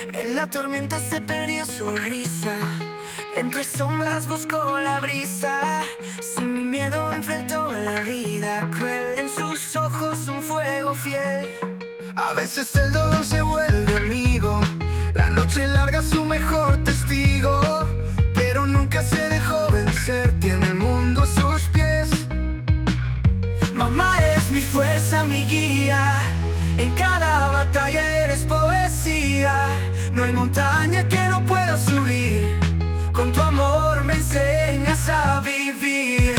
En la tormenta se perdió su risa. Entre sombras buscó la brisa. Sin mi miedo enfrentó la vida cruel. En sus ojos un fuego fiel. A veces el dolor se vuelve amigo. La noche larga su mejor testigo. Pero nunca se dejó vencer. Tiene el mundo a sus pies. Mamá es mi fuerza, mi guía. En cada batalla eres poesía. No hay montaña que no pueda subir. Con tu amor me enseñas a vivir.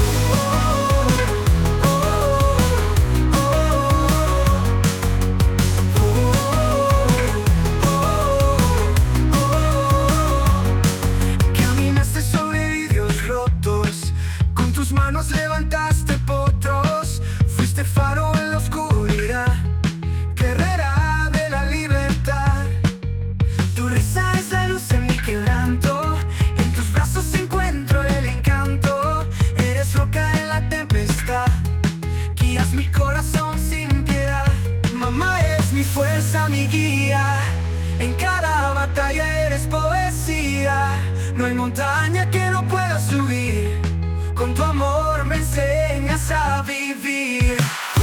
Caminaste sobre vidrios rotos. Con tus manos levantaste potros. Fuiste faro en la oscuridad. Guerrera de la libertad. Tu risa es la luz en mi quebranto. En tus brazos encuentro el encanto. Eres roca en la tempestad. Guías mi corazón sin piedad. Mamá es mi fuerza, mi guía. En cada batalla eres poesía. No hay montaña que no pueda subir. Con tu amor me enseñas a vivir.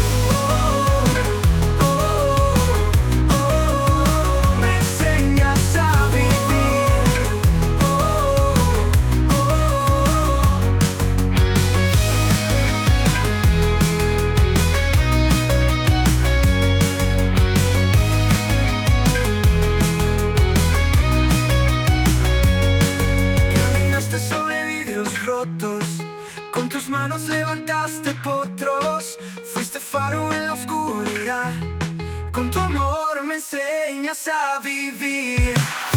Me enseñas a vivir. Caminaste sobre vidrios rotos. Con tus manos levantaste potros. Fuiste faro en la oscuridad. Con tu amor me enseñas a vivir.